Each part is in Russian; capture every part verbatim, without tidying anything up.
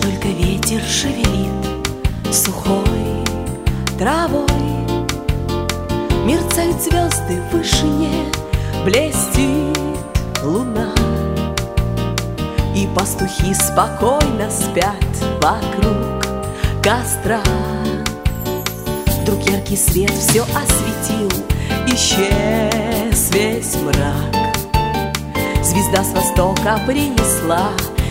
только ветер шевелит сухой травой. Мерцают звезды в вышине, блестит луна, и пастухи спокойно спят вокруг костра. Вдруг яркий свет все осветил, исчез весь мрак. Звезда с востока принесла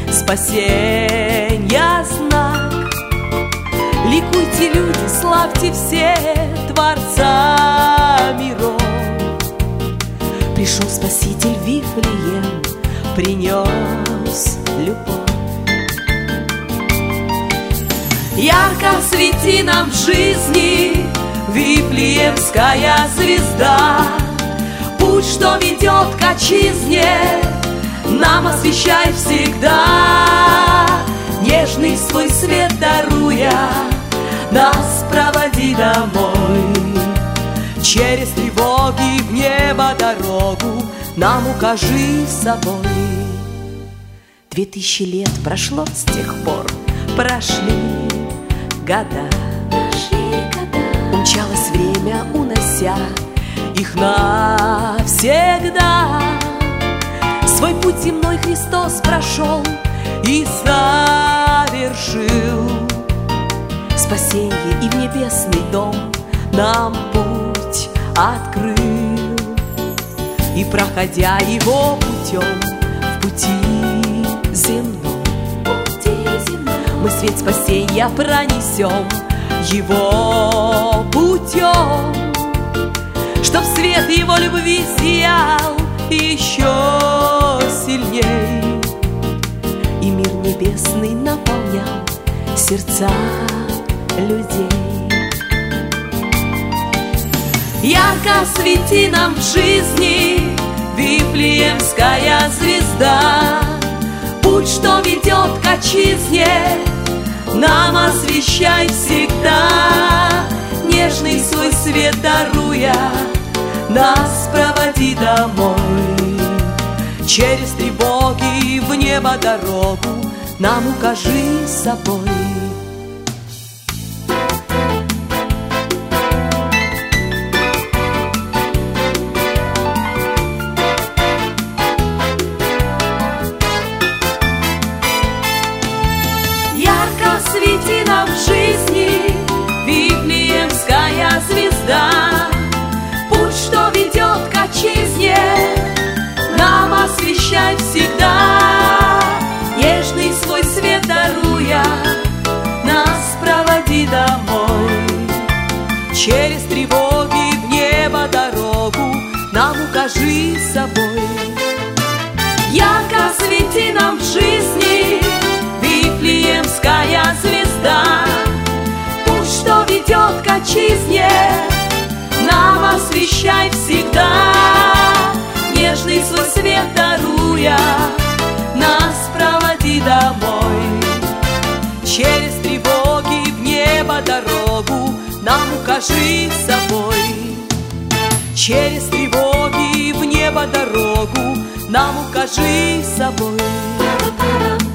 спасенья знак. Ликуйте, люди, славьте все Творца миров. Пришел Спаситель в Вифлеем, принес любовь. Ярко свети нам в жизни Вифлеемская звезда. Путь, что ведет к отчизне, нам освещай всегда. Нежный свой свет даруя, нас проводи домой. Через тревоги в небо дорогу нам укажи собой. Две тысячи лет прошло с тех пор, прошли года, умчалось время, унося их навсегда. Свой путь земной Христос прошел и совершил спасенье, и в небесный дом нам путь открыл. И проходя его путем в пути земном, мы свет спасения пронесем его путем, чтоб свет его любви сиял еще сильней, и мир небесный наполнял сердца людей. Ярко свети нам в жизни Вифлеемская звезда. Путь, что ведет к отчизне, нам освещай всегда. Нежный свой свет даруя, нас проводи домой. Через тревоги в небо дорогу нам укажи собой. Ярко свети нам в жизни Вифлеемская звезда. Путь, что ведет к отчизне, нам освещай всегда. Нежный свой свет даруя, нас проводи домой. Через тревоги в небо дорогу нам укажи собой. Ярко свети нам в жизни Вифлеемская звезда. Путь, что ведет к отчизне, нам освещай всегда. Нежный свой свет даруя, нас проводи домой. Через тревоги в небо дорогу нам укажи собой. Через тревоги в небо дорогу нам укажи собой.